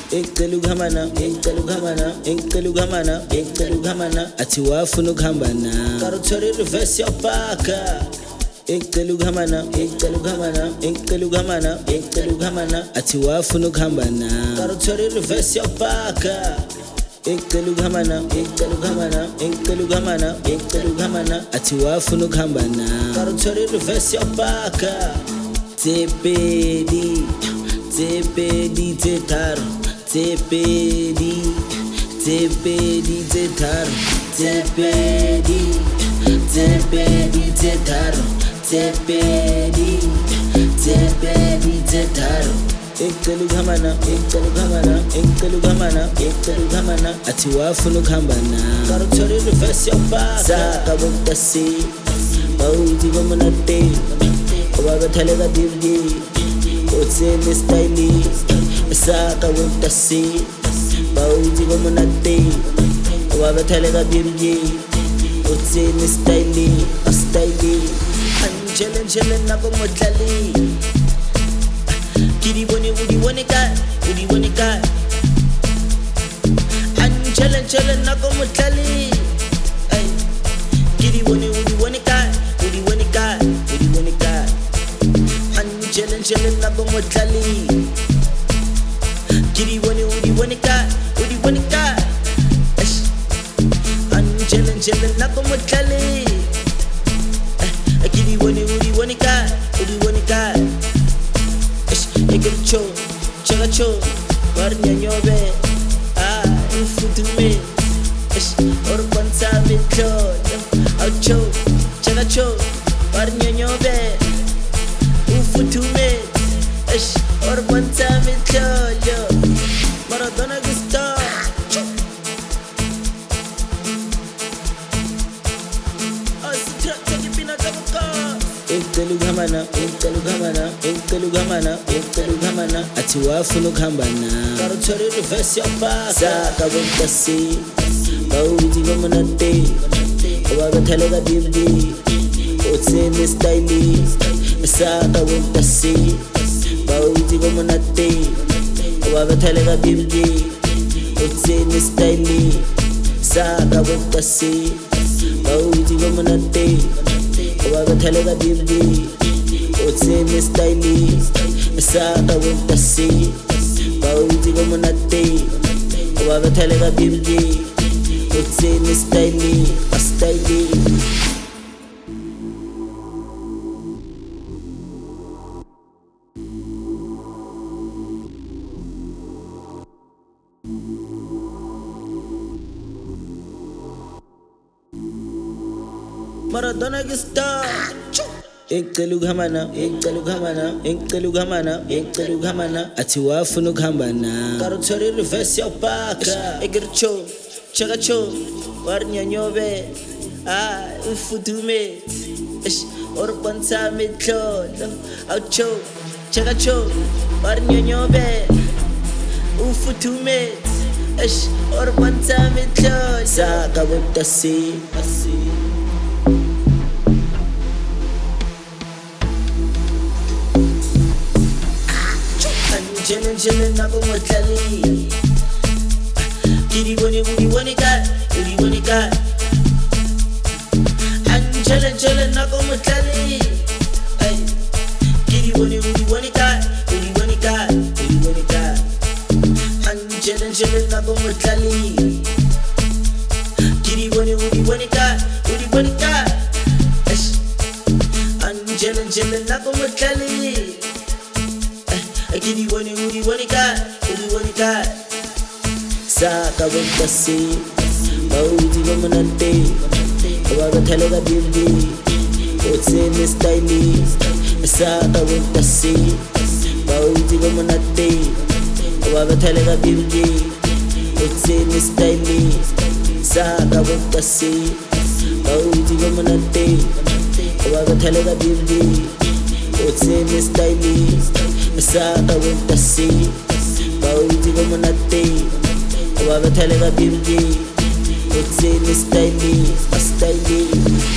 Ecela ukuhambana athi wafuna ukuhambana karuthole reverse yabhaka ecela ukuhambana athi wafuna ukuhambana karuthole reverse yabhaka ecela ukuhambana athi wafuna ukuhambana karuthole reverse yabhaka Tsepedi tse tharo Tsepedi tse tharo Tsepedi tse tharo Tsepedi tse tharo ecela ukuhambana athi wafuna ukuhambana karuthole reverse yabhaka saka boktasi bawuthi bomonate obabathalela birdi otsele style saka boktasi bawuthi bomonate obabathalela birdi otsele style anjele nako modlali Kidi boni ka Anjele nako modlali ay Kidi boni ka Anjele nako modlali Kidi boni ka Anjele nako modlali Kidi boni ka Egercho, chagacho, warnya nyobe, infutume, orban sabe cho, aucho, chagacho, warnya nyobe, infutume, orban sabe cho, Maradona gusta. Ecela ukuhambana athi wafuna ukuhambana karuthole reverse yabhaka saka boktasi bawuthi bomonate obabathalela birdi otsele style saka boktasi bawuthi bomonate obabathalela birdi otsele style saka boktasi bawuthi bomonate obabathalela birdi otsele style saka boktasi bawuthi bomonate obabathalela birdi otsele style Maradona gusta. Ecela ukuhambana athi wafuna ukuhambana karuthole reverse yabhaka egercho chagacho warnya nyobe infutume orban sabe cho aucho chagacho warnya nyobe infutume orban sabe cho saka boktasi Anjele nako modlali Kidi boni ka Anjele nako modlali ay Kidi boni ka Anjele nako modlali Kidi boni ka Anjele nako modlali Kidi boni ka saka boktasi bawuthi bomonate obabathalela birdi otsele style saka boktasi bawuthi bomonate obabathalela birdi otsele style saka boktasi bawuthi bomonate obabathalela birdi otsele style saka boktasi bawuthi bomonate obabathalela birdi otsele style